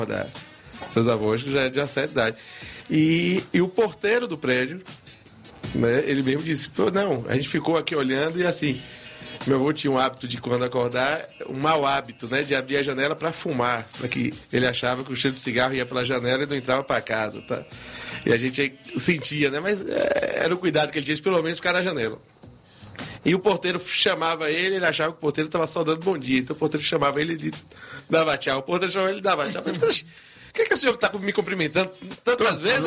seus avós, que já é de uma certa idade. E o porteiro do prédio, né, ele mesmo disse, não, a gente ficou aqui olhando e assim, meu avô tinha um hábito de quando acordar, um mau hábito, né, de abrir a janela para fumar, porque ele achava que o cheiro de cigarro ia pela janela e não entrava para casa, tá? E a gente sentia, né, mas era o cuidado que ele tinha de pelo menos ficar na janela. E o porteiro chamava ele achava que o porteiro estava só dando bom dia, então o porteiro chamava ele e dava tchau, o porteiro chamava ele e dava tchau. Eu falei, o que o senhor está me cumprimentando tantas vezes?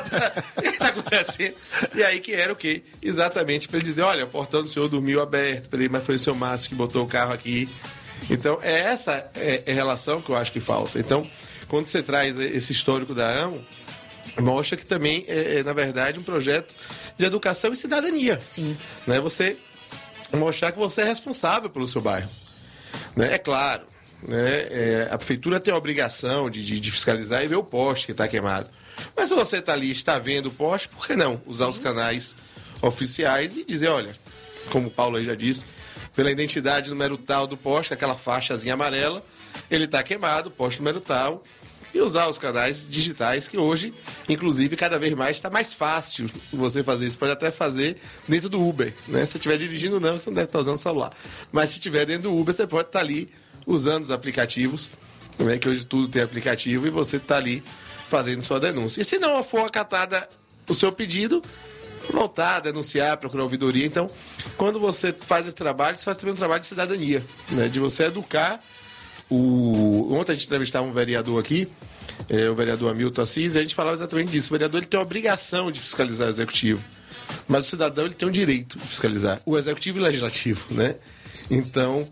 O que está acontecendo? E aí que era o quê? Exatamente para ele dizer, olha, o portão do senhor dormiu aberto, mas foi o seu Márcio que botou o carro aqui. Então, essa é a relação que eu acho que falta. Então, quando você traz esse histórico da AMO, mostra que também na verdade, um projeto de educação e cidadania. Sim. Né? Você mostrar que você é responsável pelo seu bairro. Né? É claro, né? A prefeitura tem a obrigação de fiscalizar e ver o poste que está queimado. Mas se você está ali e está vendo o poste, por que não usar os canais oficiais e dizer, olha, como o Paulo aí já disse, pela identidade número tal do poste, aquela faixazinha amarela, ele está queimado, poste número tal, e usar os canais digitais que hoje, inclusive, cada vez mais está mais fácil você fazer isso. Pode até fazer dentro do Uber, né? Se estiver dirigindo, não, você não deve estar usando o celular. Mas se estiver dentro do Uber, você pode estar ali usando os aplicativos, né? Que hoje tudo tem aplicativo e você está ali fazendo sua denúncia. E se não for acatada o seu pedido, voltar a denunciar, procurar ouvidoria. Então, quando você faz esse trabalho, você faz também um trabalho de cidadania, né? De você educar. Ontem a gente entrevistava um vereador aqui, o vereador Hamilton Assis, e a gente falava exatamente disso. O vereador ele tem a obrigação de fiscalizar o executivo, mas o cidadão ele tem o direito de fiscalizar o executivo e o legislativo, né? Então,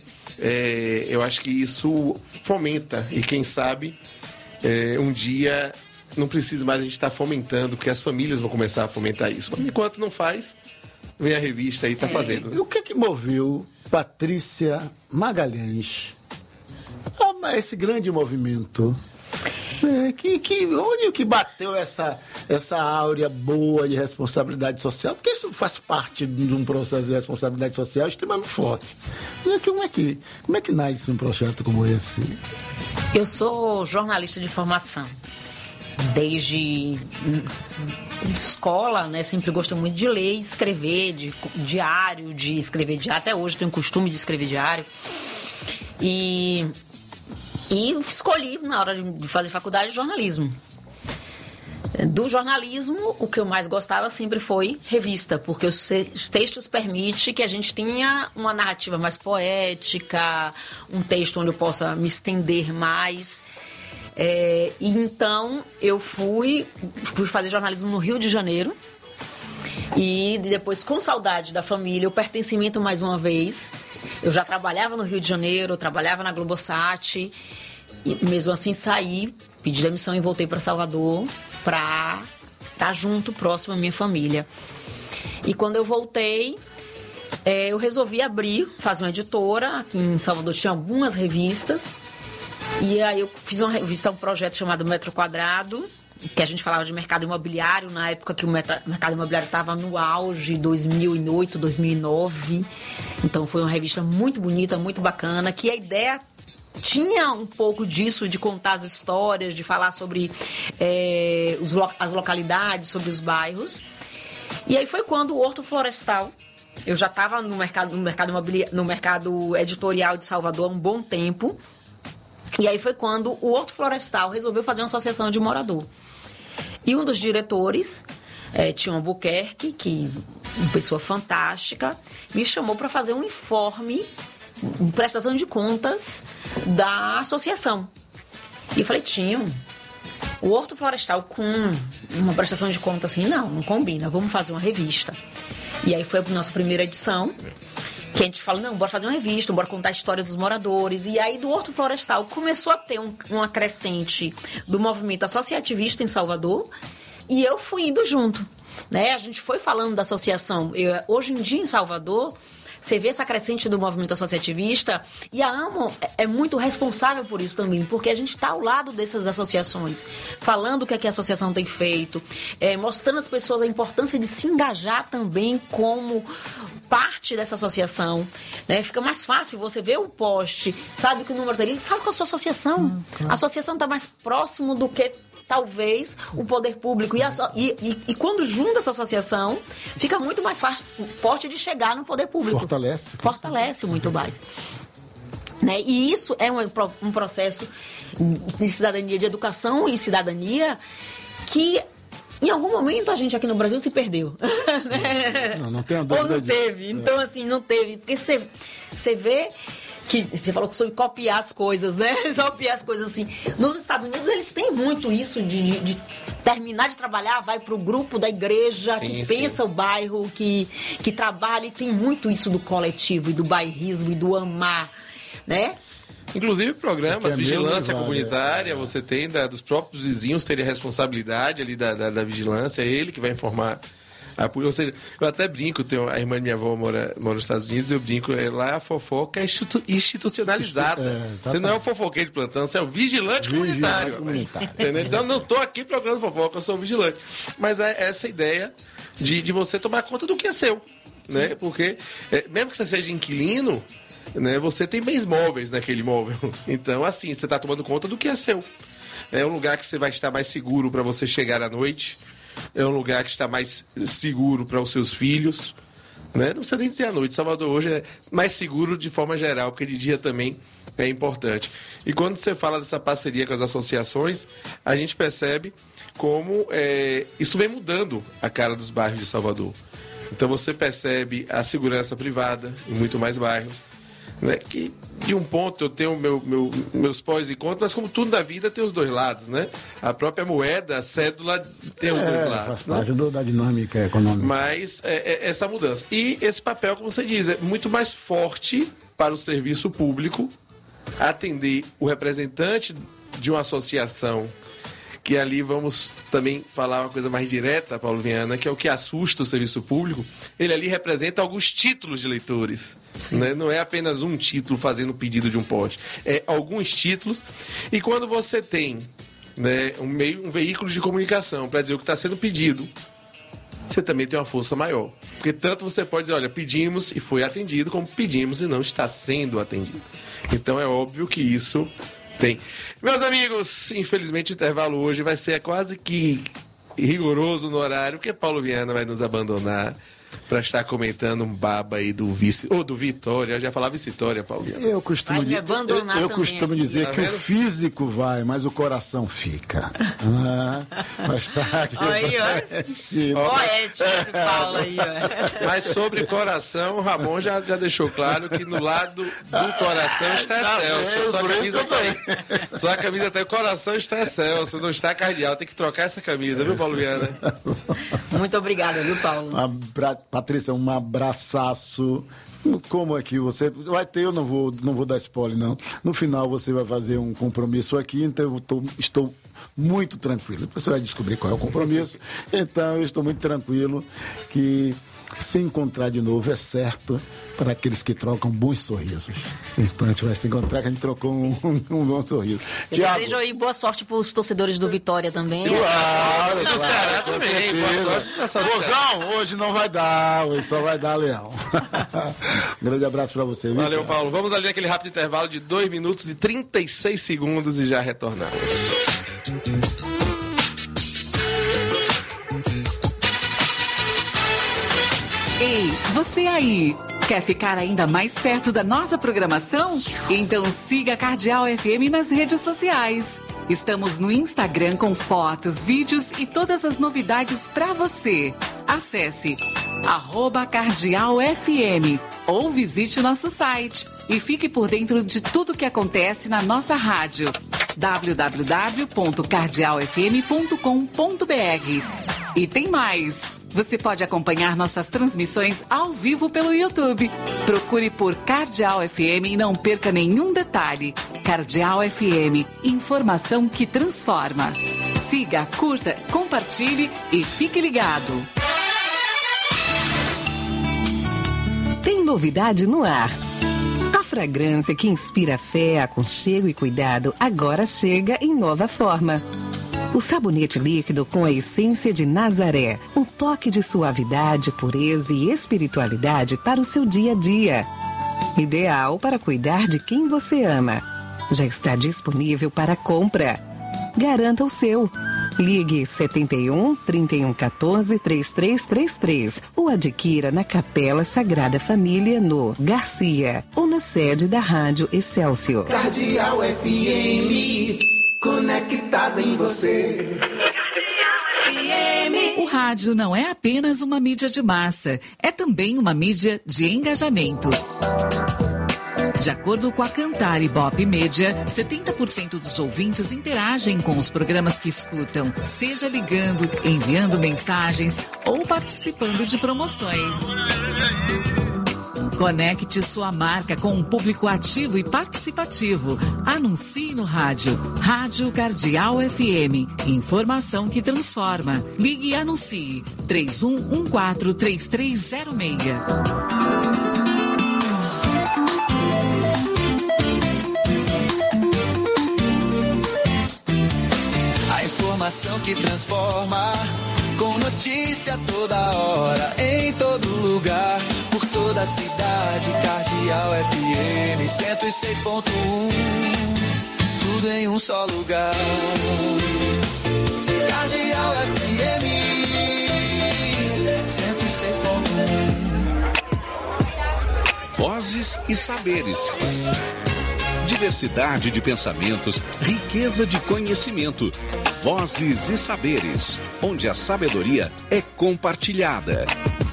eu acho que isso fomenta, e quem sabe, um dia não precisa mais a gente estar fomentando, porque as famílias vão começar a fomentar isso. Mas enquanto não faz, vem a revista aí e está fazendo. E o que moveu Patrícia Magalhães a esse grande movimento? Onde que bateu essa áurea boa de responsabilidade social? Porque isso faz parte de um processo de responsabilidade social extremamente forte. Como é que nasce um projeto como esse? Eu sou jornalista de formação. Desde escola, né, sempre gostei muito de ler e escrever, de escrever diário. Até hoje tenho o costume de escrever diário. E escolhi, na hora de fazer faculdade, jornalismo. Do jornalismo, o que eu mais gostava sempre foi revista, porque os textos permitem que a gente tenha uma narrativa mais poética, um texto onde eu possa me estender mais. E então eu fui fazer jornalismo no Rio de Janeiro e depois, com saudade da família, o pertencimento mais uma vez. Eu já trabalhava no Rio de Janeiro, eu trabalhava na Globosat e mesmo assim saí, pedi demissão e voltei para Salvador para estar junto, próximo à minha família. E quando eu voltei, eu resolvi fazer uma editora. Aqui em Salvador tinha algumas revistas. E aí eu fiz um projeto chamado Metro Quadrado, que a gente falava de mercado imobiliário, na época que o mercado imobiliário estava no auge, 2008, 2009. Então foi uma revista muito bonita, muito bacana, que a ideia tinha um pouco disso, de contar as histórias, de falar sobre as localidades, sobre os bairros. E aí foi quando o Horto Florestal, eu já estava no mercado editorial de Salvador há um bom tempo. E aí foi quando o Horto Florestal resolveu fazer uma associação de morador. E um dos diretores, Tião Albuquerque, que uma pessoa fantástica, me chamou para fazer um informe de prestação de contas da associação. E eu falei, Tião, o Horto Florestal com uma prestação de contas assim, não combina, vamos fazer uma revista. E aí foi a nossa primeira edição, que a gente fala, não, bora fazer uma revista, bora contar a história dos moradores. E aí do Horto Florestal começou a ter uma crescente do movimento associativista em Salvador, e eu fui indo junto, né? A gente foi falando da associação. Hoje em dia em Salvador, você vê essa crescente do movimento associativista, e a AMO é muito responsável por isso também, porque a gente está ao lado dessas associações, falando o que a associação tem feito, mostrando às pessoas a importância de se engajar também como parte dessa associação, né? Fica mais fácil você ver o post, sabe que o número dele, fala com a sua associação. A associação está mais próximo do que talvez o poder público. E quando junta essa associação, fica muito mais forte de chegar no poder público. Fortalece muito mais. Né? E isso é um processo de cidadania, de educação e cidadania que em algum momento a gente aqui no Brasil se perdeu. Né? Não tem a dúvida. Ou não teve. Então, assim, não teve. Porque você vê que você falou que sobre copiar as coisas, né? Copiar as coisas assim. Nos Estados Unidos, eles têm muito isso de terminar de trabalhar, vai pro grupo da igreja, que pensa o bairro, que trabalha, e tem muito isso do coletivo, e do bairrismo, e do amar, né? Inclusive programas, vigilância comunitária, você tem dos próprios vizinhos terem a responsabilidade ali da vigilância, é ele que vai informar a polícia. Ou seja, eu até brinco, a irmã de minha avó mora nos Estados Unidos, eu brinco, lá a fofoca é institucionalizada. Você não é o fofoqueiro de plantão, você é o vigilante comunitário. Entendeu? Então, eu não estou aqui procurando fofoca, eu sou o vigilante. Mas é essa ideia de você tomar conta do que é seu. Né? Porque, mesmo que você seja inquilino, né, você tem bens móveis naquele imóvel. Então, assim, você está tomando conta do que é seu. É um lugar que você vai estar mais seguro para você chegar à noite. É um lugar que está mais seguro para os seus filhos. Né? Não precisa nem dizer à noite. Salvador hoje é mais seguro de forma geral, porque de dia também é importante. E quando você fala dessa parceria com as associações, a gente percebe como isso vem mudando a cara dos bairros de Salvador. Então você percebe a segurança privada em muito mais bairros. Né, que de um ponto eu tenho meus pós e contras, mas como tudo na vida tem os dois lados, né? A própria moeda, a cédula tem os dois lados. Faz parte da dinâmica econômica. Mas essa mudança. E esse papel, como você diz, é muito mais forte para o serviço público atender o representante de uma associação, que ali vamos também falar uma coisa mais direta, Paulo Viana, que é o que assusta o serviço público. Ele ali representa alguns títulos de leitores. Né? Não é apenas um título fazendo pedido de um poste. É alguns títulos. E quando você tem, né, um veículo de comunicação para dizer o que está sendo pedido, você também tem uma força maior. Porque tanto você pode dizer, olha, pedimos e foi atendido, como pedimos e não está sendo atendido. Então é óbvio que isso tem. Meus amigos, infelizmente o intervalo hoje vai ser quase que rigoroso no horário, porque Paulo Viana vai nos abandonar para estar comentando um baba aí do vice, ou do Vitória. Eu já falava Vitória, Paulo Viana. Eu costumo dizer que o físico vai, mas o coração fica. Mas está aqui. Aí, ó. Poético esse Paulo aí, ó. Mas sobre coração, o Ramon já deixou claro que no lado do coração está Excelso. Sua camisa tem o coração está Excelso, não está cardeal. Tem que trocar essa camisa, viu, Paulo Viana? Muito obrigada, viu, Paulo? Patrícia, um abraçaço. Como aqui você vai ter, eu não vou dar spoiler, não. No final você vai fazer um compromisso aqui, então eu estou muito tranquilo. Você vai descobrir qual é o compromisso. Então eu estou muito tranquilo que se encontrar de novo é certo para aqueles que trocam bons sorrisos. Então a gente vai se encontrar, que a gente trocou um bom sorriso. Eu desejo aí boa sorte para os torcedores do Vitória também. Claro, do Ceará também. Boa sorte. Bozão, hoje não vai dar, hoje só vai dar Leão. Um grande abraço para você. Valeu, Paulo. Vamos ali aquele rápido intervalo de 2 minutos e 36 segundos e já retornamos. Ei, você aí, quer ficar ainda mais perto da nossa programação? Então siga a Cardeal FM nas redes sociais. Estamos no Instagram com fotos, vídeos e todas as novidades para você. Acesse @CardealFM ou visite nosso site e fique por dentro de tudo que acontece na nossa rádio. www.cardealfm.com.br. E tem mais! Você pode acompanhar nossas transmissões ao vivo pelo YouTube. Procure por Cardeal FM e não perca nenhum detalhe. Cardeal FM, informação que transforma. Siga, curta, compartilhe e fique ligado. tem novidade no ar. A fragrância que inspira fé, aconchego e cuidado agora chega em nova forma. O sabonete líquido com a essência de Nazaré. Um toque de suavidade, pureza e espiritualidade para o seu dia a dia. Ideal para cuidar de quem você ama. Já está disponível para compra. Garanta o seu. Ligue 71 31 14 3333 ou adquira na Capela Sagrada Família no Garcia ou na sede da Rádio Excelsior. Cardeal FM, conectado em você. O rádio não é apenas uma mídia de massa, é também uma mídia de engajamento. De acordo com a Cantar Ibope Média, 70% dos ouvintes interagem com os programas que escutam, seja ligando, enviando mensagens ou participando de promoções. Conecte sua marca com um público ativo e participativo. Anuncie no rádio. Rádio Cardeal FM. Informação que transforma. Ligue e anuncie. 3114-3306. Informação que transforma, com notícia toda hora, em todo lugar, por toda a cidade. Cardeal FM 106.1, tudo em um só lugar. Cardeal FM 106.1. Vozes e saberes. Diversidade de pensamentos, riqueza de conhecimento. Vozes e saberes, onde a sabedoria é compartilhada.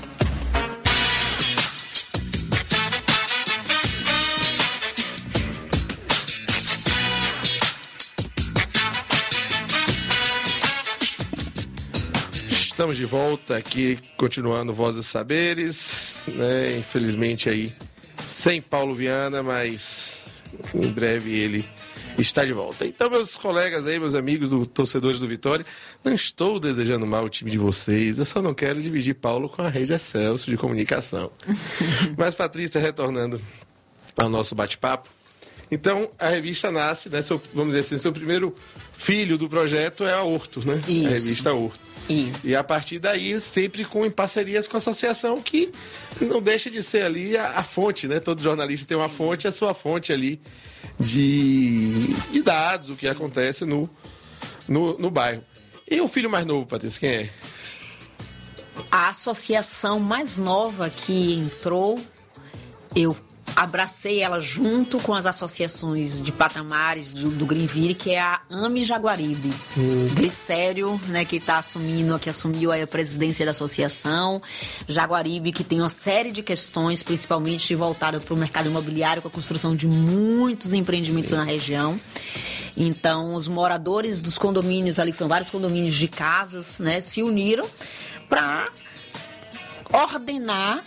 Estamos de volta aqui, continuando Vozes e Saberes, né? Infelizmente aí, sem Paulo Viana, mas em breve ele está de volta. Então, meus colegas aí, meus amigos torcedores do Vitória, não estou desejando mal o time de vocês, eu só não quero dividir Paulo com a rede Excelsior de comunicação. Mas, Patrícia, retornando ao nosso bate-papo, então a revista nasce, né, vamos dizer assim, seu primeiro filho do projeto é a Horto, né? Isso. A revista Horto. Isso. E a partir daí, sempre em parcerias com a associação, que não deixa de ser ali a fonte, né? Todo jornalista tem uma fonte, a sua fonte ali de dados, o que acontece no bairro. E o filho mais novo, Patrícia, quem é? A associação mais nova que entrou, eu abracei ela junto com as associações de patamares do Greenville, que é a AME Jaguaribe. Glicério, né, que assumiu aí a presidência da associação. Jaguaribe, que tem uma série de questões, principalmente voltada para o mercado imobiliário, com a construção de muitos empreendimentos na região. Então, os moradores dos condomínios, ali são vários condomínios de casas, né, se uniram para ordenar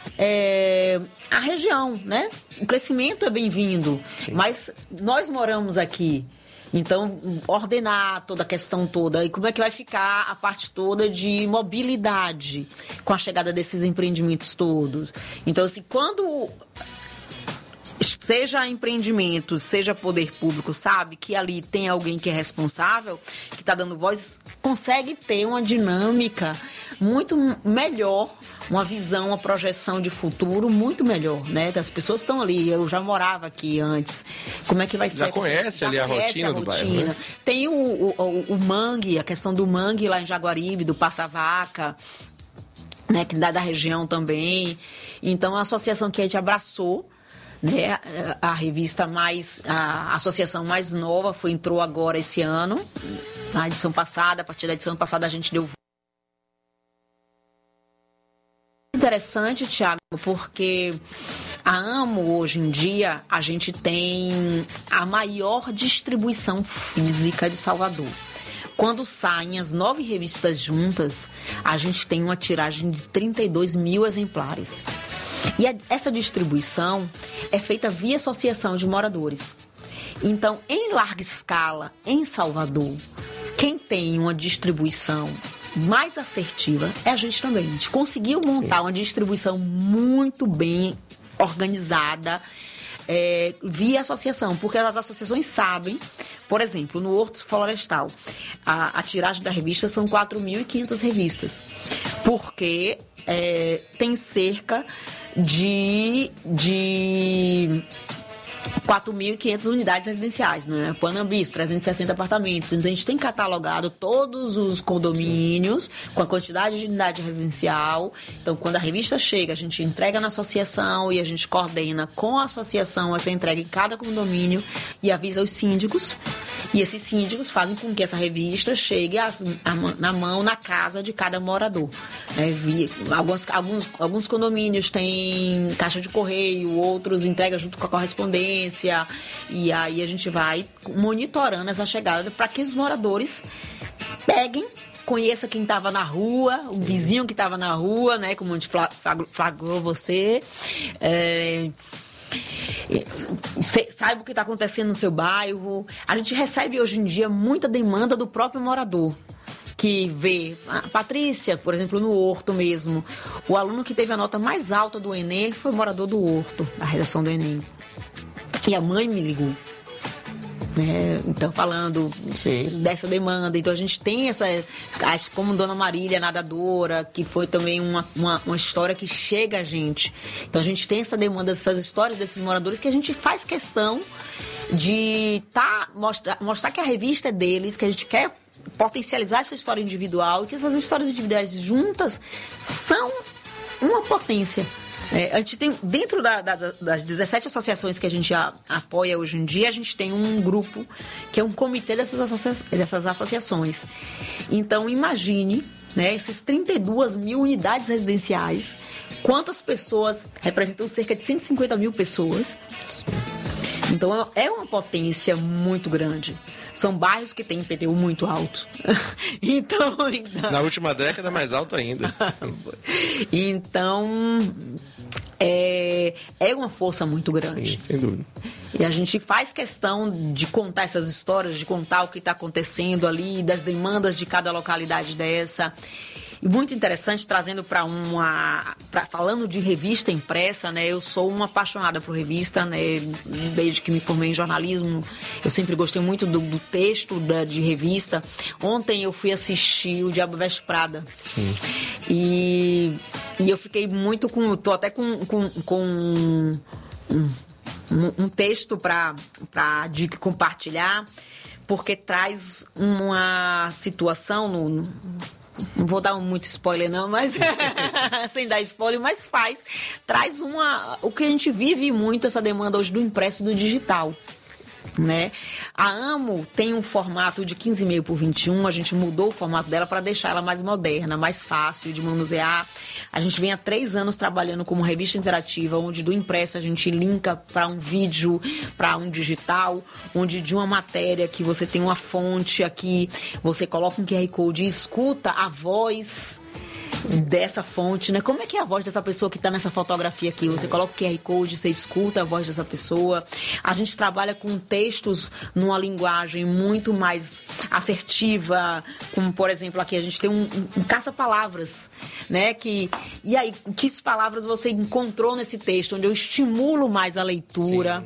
a região, né? O crescimento é bem-vindo, mas nós moramos aqui, então ordenar toda a questão toda e como é que vai ficar a parte toda de mobilidade com a chegada desses empreendimentos todos. Então, assim, quando seja empreendimento, seja poder público, sabe que ali tem alguém que é responsável, que está dando voz, consegue ter uma dinâmica muito melhor, uma visão, uma projeção de futuro muito melhor, né? As pessoas estão ali, eu já morava aqui antes, como é que vai ser? Já conhece ali a rotina do bairro, né? Tem o mangue, a questão do mangue lá em Jaguaribe, do Passa-Vaca, né? Que dá da região também. Então, a associação que a gente abraçou, né, a revista a associação mais nova entrou agora esse ano, na edição passada. A partir da edição passada a gente deu interessante, Thiago, porque a AMO hoje em dia a gente tem a maior distribuição física de Salvador. Quando saem as 9 revistas juntas, a gente tem uma tiragem de 32 mil exemplares. E essa distribuição é feita via associação de moradores. Então, em larga escala, em Salvador, quem tem uma distribuição mais assertiva é a gente também. A gente conseguiu montar uma distribuição muito bem organizada via associação, porque as associações sabem, por exemplo, no Horto Florestal, a tiragem da revista são 4.500 revistas, porque tem cerca de 4.500 unidades residenciais, né? Panambis, 360 apartamentos. Então, a gente tem catalogado todos os condomínios com a quantidade de unidade residencial. Então, quando a revista chega, a gente entrega na associação e a gente coordena com a associação essa entrega em cada condomínio e avisa os síndicos. E esses síndicos fazem com que essa revista chegue na mão, na casa de cada morador. Alguns condomínios têm caixa de correio, outros entregam junto com a correspondência. E aí a gente vai monitorando essa chegada para que os moradores peguem, conheça quem estava na rua, o vizinho que estava na rua, né? Como a gente flagrou você. Saiba o que está acontecendo no seu bairro. A gente recebe hoje em dia muita demanda do próprio morador, que vê a Patrícia, por exemplo, no Horto mesmo. O aluno que teve a nota mais alta do Enem foi morador do Horto, da redação do Enem. E a mãe me ligou, né? Então, falando dessa demanda. Então, a gente tem como Dona Marília, nadadora, que foi também uma história que chega a gente. Então, a gente tem essa demanda, essas histórias desses moradores, que a gente faz questão de mostrar que a revista é deles, que a gente quer potencializar essa história individual e que essas histórias individuais juntas são uma potência. A gente tem, dentro das 17 associações que a gente apoia hoje em dia, a gente tem um grupo que é um comitê dessas associações. Então, imagine, né, essas 32 mil unidades residenciais, quantas pessoas, representam cerca de 150 mil pessoas. Então, é uma potência muito grande. São bairros que têm IPTU muito alto. Então... Na última década, mais alto ainda. Então, é uma força muito grande. Sim, sem dúvida. E a gente faz questão de contar essas histórias, de contar o que está acontecendo ali, das demandas de cada localidade dessa. E muito interessante, trazendo falando de revista impressa, né? Eu sou uma apaixonada por revista, né? Desde que me formei em jornalismo, eu sempre gostei muito do texto de revista. Ontem eu fui assistir O Diabo Veste Prada. Sim. E eu fiquei muito tô até com um texto para compartilhar, porque traz uma situação não vou dar muito spoiler não, mas sem dar spoiler, mas traz o que a gente vive muito, essa demanda hoje do impresso e do digital, né? A Amo tem um formato de 15,5 por 21, a gente mudou o formato dela para deixar ela mais moderna, mais fácil de manusear. A gente vem há 3 anos trabalhando como revista interativa, onde do impresso a gente linka para um vídeo, para um digital, onde de uma matéria que você tem uma fonte aqui, você coloca um QR Code e escuta a voz dessa fonte, né? Como é que é a voz dessa pessoa que está nessa fotografia aqui? Você coloca o QR Code, você escuta a voz dessa pessoa. A gente trabalha com textos numa linguagem muito mais assertiva, como, por exemplo, aqui a gente tem um caça-palavras, né? E aí, que palavras você encontrou nesse texto, onde eu estimulo mais a leitura?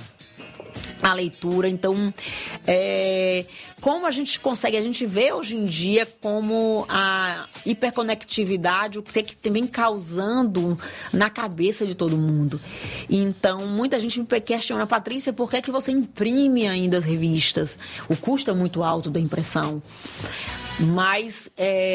Então, como a gente consegue, a gente vê hoje em dia como a hiperconectividade, o que vem causando na cabeça de todo mundo. Então, muita gente me questiona, Patrícia, por que é que você imprime ainda as revistas? O custo é muito alto da impressão. Mas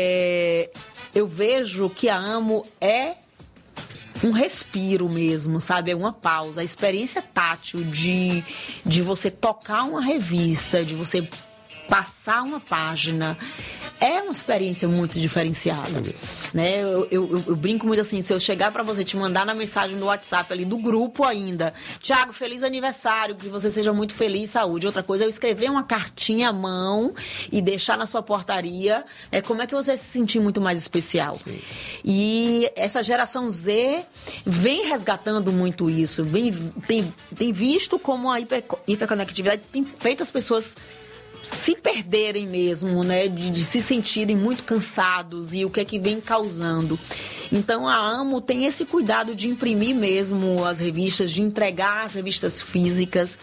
eu vejo que a Amo é um respiro mesmo, sabe? É uma pausa. A experiência tátil de você tocar uma revista, de você passar uma página, é uma experiência muito diferenciada, né? Eu brinco muito assim, se eu chegar pra você, te mandar na mensagem no WhatsApp ali do grupo ainda, Tiago, feliz aniversário, que você seja muito feliz, saúde. Outra coisa é eu escrever uma cartinha à mão e deixar na sua portaria, como é que você vai se sentir muito mais especial? Sim. E essa geração Z vem resgatando muito isso, tem visto como a hiperconectividade tem feito as pessoas se perderem mesmo, né? De se sentirem muito cansados e o que é que vem causando. Então a AMO tem esse cuidado de imprimir mesmo as revistas, de entregar as revistas físicas,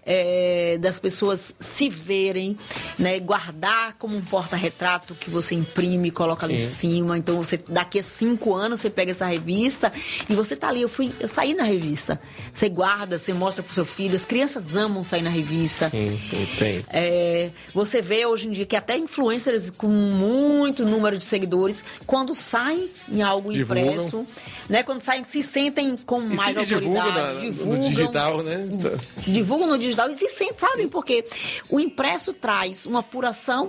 das pessoas se verem, né? Guardar como um porta-retrato que você imprime e coloca ali em cima. Então você, daqui a 5 anos você pega essa revista e você tá ali, eu saí na revista. Você guarda, você mostra pro seu filho, as crianças amam sair na revista. Sim, tem. Você vê hoje em dia que até influencers com muito número de seguidores, quando saem em algo impresso, né? Quando saem, se sentem com mais autoridade. Divulgam no digital, né? Divulgam no digital e se sentem, sabem? Porque o impresso traz uma apuração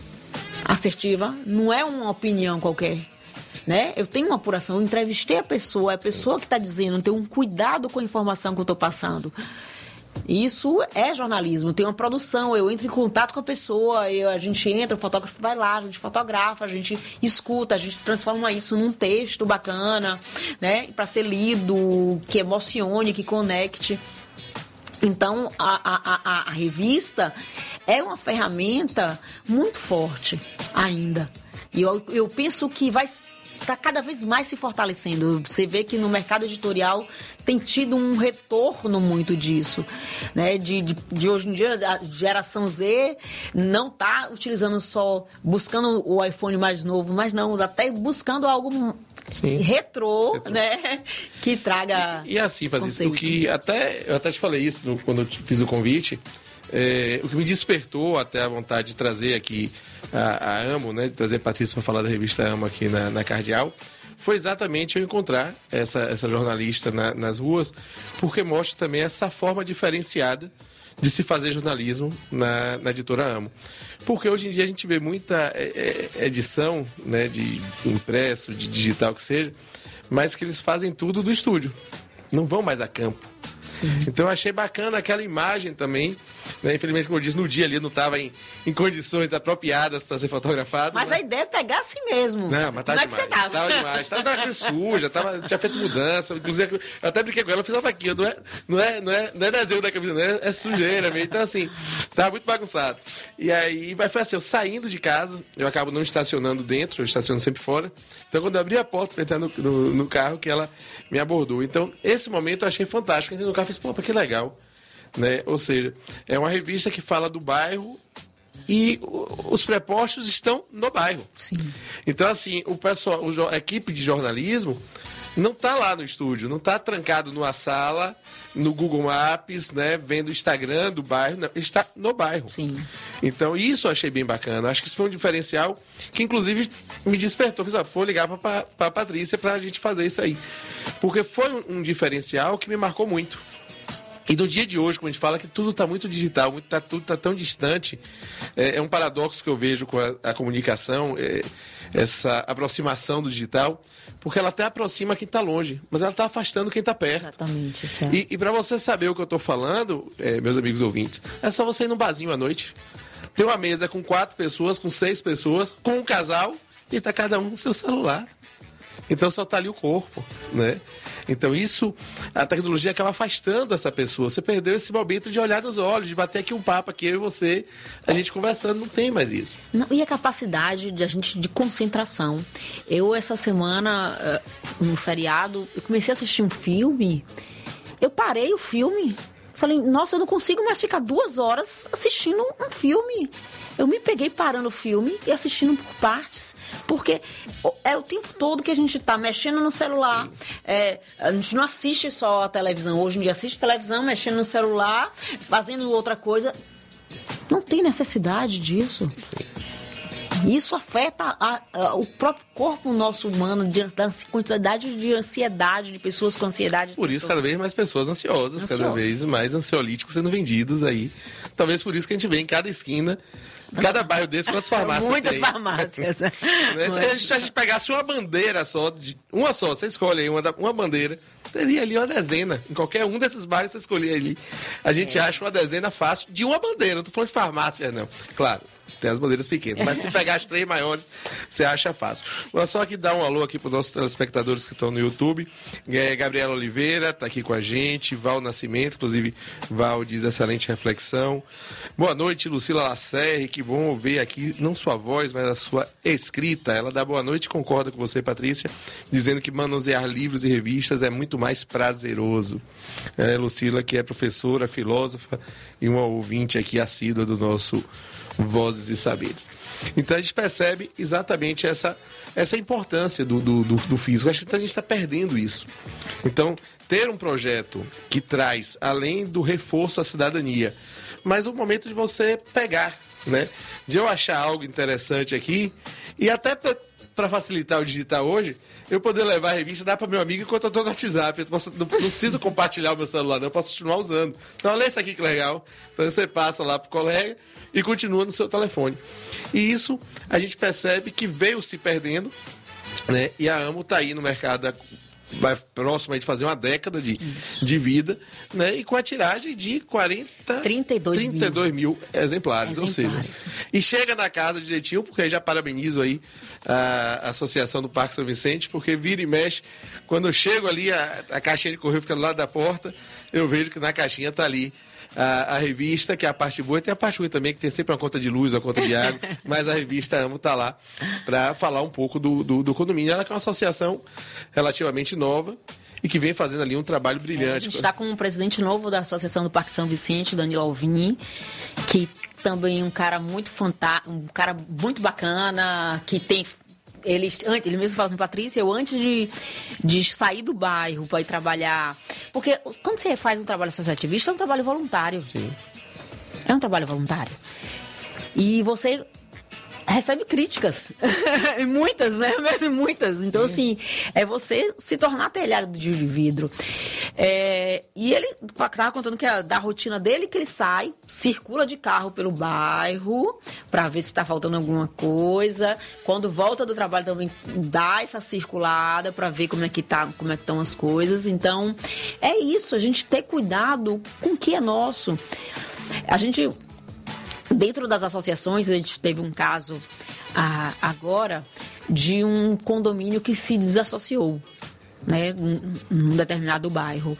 assertiva, não é uma opinião qualquer. Né? Eu tenho uma apuração, eu entrevistei a pessoa que está dizendo, eu tenho um cuidado com a informação que eu estou passando. Isso é jornalismo, tem uma produção, eu entro em contato com a pessoa, a gente entra, o fotógrafo vai lá, a gente fotografa, a gente escuta, a gente transforma isso num texto bacana, né? Para ser lido, que emocione, que conecte. Então, a revista é uma ferramenta muito forte ainda. E eu penso que vai estar cada vez mais se fortalecendo. Você vê que no mercado editorial tem tido um retorno muito disso, né? De hoje em dia, a geração Z não está utilizando só, buscando o iPhone mais novo, mas não, até buscando algo retrô, né? Que traga. E assim, Patrícia, o que eu até te falei isso quando eu fiz o convite, o que me despertou até a vontade de trazer aqui a AMO, né? De trazer a Patrícia para falar da revista AMO aqui na Cardeal, foi exatamente eu encontrar essa jornalista nas ruas, porque mostra também essa forma diferenciada de se fazer jornalismo na editora AMO. Porque hoje em dia a gente vê muita edição, né, de impresso, de digital que seja, mas que eles fazem tudo do estúdio, não vão mais a campo. Então eu achei bacana aquela imagem também, né? Infelizmente, como eu disse, no dia ali eu não estava em condições apropriadas para ser fotografado. Mas a ideia é pegar assim mesmo. Não, mas tá Como demais. É que você tava? Tava demais. Tava suja, tinha feito mudança. Inclusive, eu até brinquei com ela, eu fiz uma vaquinha. Não é desenho da camisa, não é sujeira mesmo. Então, assim, tava muito bagunçado. E aí, foi assim, eu saindo de casa, eu acabo não estacionando dentro, eu estaciono sempre fora. Então, quando eu abri a porta para entrar no carro, que ela me abordou. Então, esse momento eu achei fantástico. Eu entrei no carro e fiz, pô, que legal. Né? Ou seja, é uma revista que fala do bairro e os prepostos estão no bairro. Sim. Então, assim, o pessoal, a equipe de jornalismo não está lá no estúdio, não está trancado numa sala, no Google Maps, né, vendo o Instagram do bairro, não, está no bairro. Sim. Então, isso eu achei bem bacana. Acho que isso foi um diferencial que, inclusive, me despertou. Fiz, vou ligar para a Patrícia para a gente fazer isso aí. Porque foi um diferencial que me marcou muito. E no dia de hoje, como a gente fala que tudo está muito digital, tudo está tão distante, é um paradoxo que eu vejo com a comunicação, essa aproximação do digital, porque ela até aproxima quem está longe, mas ela está afastando quem está perto. Exatamente. E para você saber o que eu estou falando, meus amigos ouvintes, é só você ir num barzinho à noite, ter uma mesa com 4 pessoas, com 6 pessoas, com um casal, e está cada um com seu celular. Então só está ali o corpo, né? Então isso, a tecnologia acaba afastando essa pessoa. Você perdeu esse momento de olhar nos olhos, de bater aqui um papo, aqui eu e você, a gente conversando, não tem mais isso. Não, e a capacidade de concentração. Eu, essa semana, no feriado, eu comecei a assistir um filme, eu parei o filme, falei, nossa, eu não consigo mais ficar 2 horas assistindo um filme. Eu me peguei parando o filme e assistindo por partes, porque é o tempo todo que a gente está mexendo no celular. A gente não assiste só a televisão. Hoje em dia assiste televisão, mexendo no celular, fazendo outra coisa. Não tem necessidade disso. Isso afeta o próprio corpo nosso humano, da quantidade de ansiedade, de pessoas com ansiedade. Por isso, cada vez mais pessoas ansiosas, cada vez mais ansiolíticos sendo vendidos aí. Talvez por isso que a gente vê em cada esquina, cada bairro desse, quantas farmácias Muitas tem. farmácias. Se a gente pegasse uma bandeira só, uma só, você escolhe aí uma bandeira, teria ali uma dezena. Em qualquer um desses bairros você escolher ali. A gente acha uma dezena fácil de uma bandeira. Não tô falando de farmácia, não. Claro, Tem as bandeiras pequenas. Mas se pegar as 3 maiores, você acha fácil. Vou só aqui dar um alô aqui para os nossos telespectadores que estão no YouTube. Gabriela Oliveira está aqui com a gente. Val Nascimento, inclusive Val diz excelente reflexão. Boa noite, Lucila Lacerre. Que bom ouvir aqui, não sua voz, mas a sua escrita. Ela dá boa noite e concorda com você, Patrícia, dizendo que manusear livros e revistas é muito mais prazeroso. Lucila, que é professora, filósofa e uma ouvinte aqui assídua do nosso Vozes e Saberes. Então a gente percebe exatamente essa importância do físico. Acho que a gente está perdendo isso. Então, ter um projeto que traz, além do reforço à cidadania, mas o momento de você pegar, né? De eu achar algo interessante aqui e até para facilitar o digital hoje, eu poder levar a revista, dar para meu amigo enquanto eu estou no WhatsApp. Não preciso compartilhar o meu celular, não, eu posso continuar usando. Então, olha isso aqui que legal. Então, você passa lá para o colega e continua no seu telefone. E isso a gente percebe que veio se perdendo, né? E a AMO está aí no mercado, vai próximo de fazer uma década de vida, né? E com a tiragem de 32 mil exemplares. Ou seja, e chega na casa direitinho, porque aí já parabenizo aí a Associação do Parque São Vicente, porque vira e mexe, quando eu chego ali, a caixinha de correio fica do lado da porta, eu vejo que na caixinha está ali a revista, que é a parte boa, e tem a parte ruim também, que tem sempre uma conta de luz, uma conta de água, mas a revista AMO está lá para falar um pouco do condomínio. Ela é uma associação relativamente nova e que vem fazendo ali um trabalho brilhante. A gente está com um presidente novo da Associação do Parque São Vicente, Danilo Alvim, que também é um cara muito fantástico, um cara muito bacana, que tem... Ele mesmo fala assim, Patrícia, eu antes de sair do bairro para ir trabalhar... Porque quando você faz um trabalho associativista, é um trabalho voluntário. Sim. É um trabalho voluntário. E você recebe críticas. Muitas, né? Muitas. Então, assim, é você se tornar telhado de vidro. E ele estava contando que da rotina dele, que ele sai, circula de carro pelo bairro para ver se está faltando alguma coisa. Quando volta do trabalho também dá essa circulada para ver como é que estão as coisas. Então, é isso, a gente ter cuidado com o que é nosso. A gente... Dentro das associações, a gente teve um caso agora de um condomínio que se desassociou, né, num determinado bairro.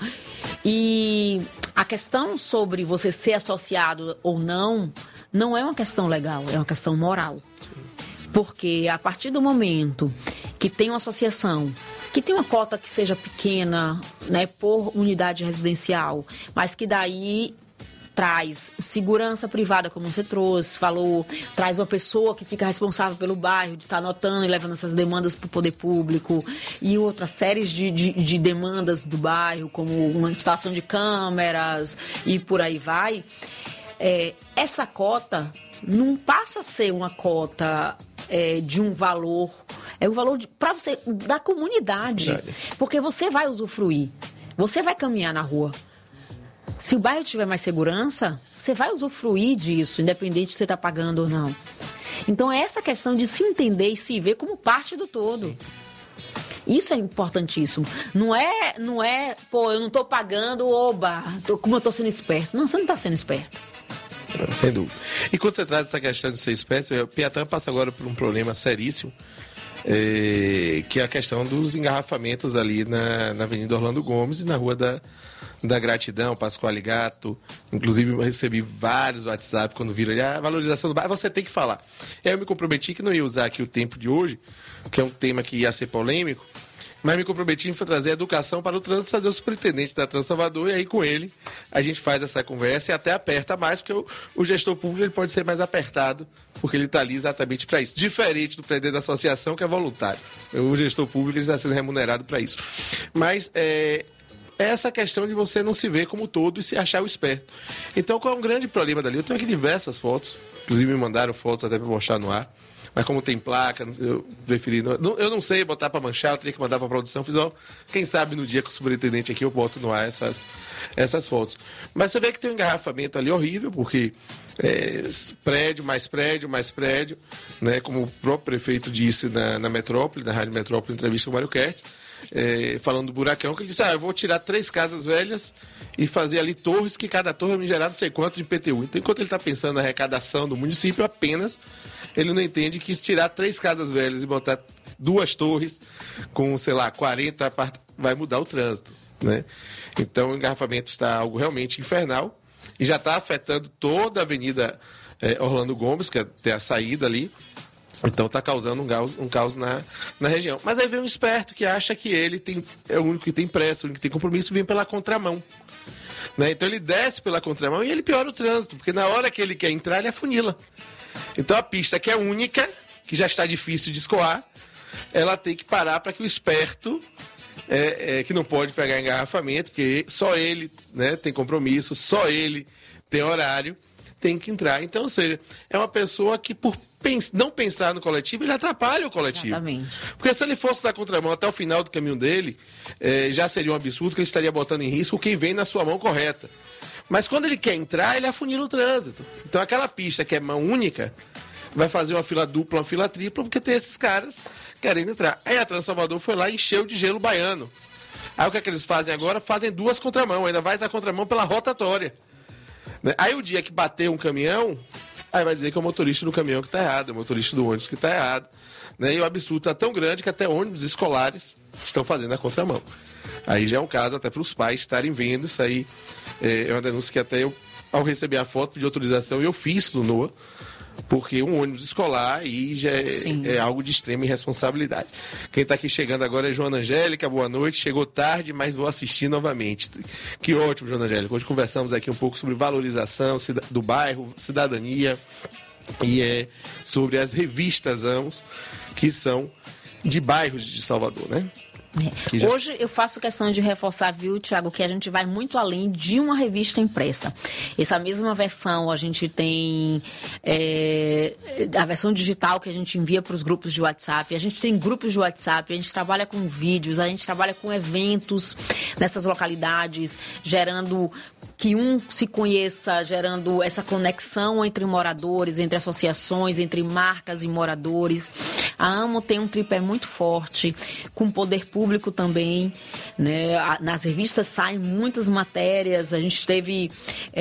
E a questão sobre você ser associado ou não é uma questão legal, é uma questão moral. Sim. Porque a partir do momento que tem uma associação, que tem uma cota que seja pequena, né, por unidade residencial, mas que daí... traz segurança privada, como você falou, traz uma pessoa que fica responsável pelo bairro, de estar anotando e levando essas demandas para o poder público, e outras séries de demandas do bairro, como uma instalação de câmeras e por aí vai. Essa cota não passa a ser uma cota de um valor, é um valor para você, da comunidade, porque você vai usufruir, você vai caminhar na rua. Se o bairro tiver mais segurança, você vai usufruir disso, independente se você está pagando ou não. Então, é essa questão de se entender e se ver como parte do todo. Sim. Isso é importantíssimo. Não é, pô, eu não estou pagando, como eu estou sendo esperto. Não, você não está sendo esperto. Sem dúvida. E quando você traz essa questão de ser esperto, o Piatã passa agora por um problema seríssimo, que é a questão dos engarrafamentos ali na Avenida Orlando Gomes e na Rua da Gratidão, Pascoal Gato. Inclusive, eu recebi vários WhatsApp quando viram ali, a valorização do bairro, você tem que falar. E aí eu me comprometi que não ia usar aqui o tempo de hoje, que é um tema que ia ser polêmico, mas me comprometi em trazer a educação para o trânsito, trazer o superintendente da Transalvador, e aí com ele a gente faz essa conversa e até aperta mais, porque o gestor público ele pode ser mais apertado, porque ele está ali exatamente para isso. Diferente do presidente da associação, que é voluntário. O gestor público ele está sendo remunerado para isso. Mas essa questão de você não se ver como todo e se achar o esperto. Então, qual é um grande problema dali? Eu tenho aqui diversas fotos, inclusive me mandaram fotos até para mostrar no ar, mas como tem placa, eu preferi... eu não sei botar para manchar, eu teria que mandar para a produção, quem sabe no dia com o superintendente aqui eu boto no ar essas fotos. Mas você vê que tem um engarrafamento ali horrível, porque prédio, né, como o próprio prefeito disse na Metrópole, na Rádio Metrópole, em entrevista com o Mário Kertz, falando do buracão, que ele disse, eu vou tirar 3 casas velhas e fazer ali torres, que cada torre vai me gerar não sei quanto de IPTU. Então, enquanto ele está pensando na arrecadação do município apenas, ele não entende que se tirar 3 casas velhas e botar 2 torres com, 40 apartamentos, vai mudar o trânsito, né? Então, o engarrafamento está algo realmente infernal e já está afetando toda a Avenida Orlando Gomes, que é a saída ali. Então está causando um caos na região. Mas aí vem um esperto que acha que ele é o único que tem pressa, o único que tem compromisso, e vem pela contramão. Né? Então ele desce pela contramão e ele piora o trânsito, porque na hora que ele quer entrar, ele afunila. Então a pista, que é única, que já está difícil de escoar, ela tem que parar para que o esperto, que não pode pegar engarrafamento, porque só ele, né, tem compromisso, só ele tem horário, tem que entrar. Então, ou seja, é uma pessoa que, por não pensar no coletivo, ele atrapalha o coletivo. Exatamente. Porque se ele fosse da contramão até o final do caminho dele, já seria um absurdo, que ele estaria botando em risco quem vem na sua mão correta. Mas quando ele quer entrar, ele afunila o trânsito. Então, aquela pista que é mão única vai fazer uma fila dupla, uma fila tripla, porque tem esses caras querendo entrar. Aí a Transalvador foi lá e encheu de gelo baiano. Aí o que é que eles fazem agora? Fazem 2 contramão, ainda vai a contramão pela rotatória. Aí o dia que bater um caminhão, aí vai dizer que é o motorista do caminhão que está errado, é o motorista do ônibus que está errado. Né? E o absurdo está tão grande que até ônibus escolares estão fazendo a contramão. Aí já é um caso até para os pais estarem vendo isso aí. É uma denúncia que até eu, ao receber a foto, pedi autorização e eu fiz no NOA, porque um ônibus escolar aí já é algo de extrema irresponsabilidade. Quem está aqui chegando agora é Joana Angélica, boa noite, chegou tarde, mas vou assistir novamente. Que ótimo, Joana Angélica. Hoje conversamos aqui um pouco sobre valorização do bairro, cidadania, e sobre as revistas AMOS, que são de bairros de Salvador, né? Hoje eu faço questão de reforçar, viu, Tiago, que a gente vai muito além de uma revista impressa. Essa mesma versão a gente tem a versão digital que a gente envia para os grupos de WhatsApp. A gente tem grupos de WhatsApp, a gente trabalha com vídeos, a gente trabalha com eventos nessas localidades, gerando que um se conheça, gerando essa conexão entre moradores, entre associações, entre marcas e moradores. A AMO tem um tripé muito forte, com poder público também, né? Nas revistas saem muitas matérias. A gente teve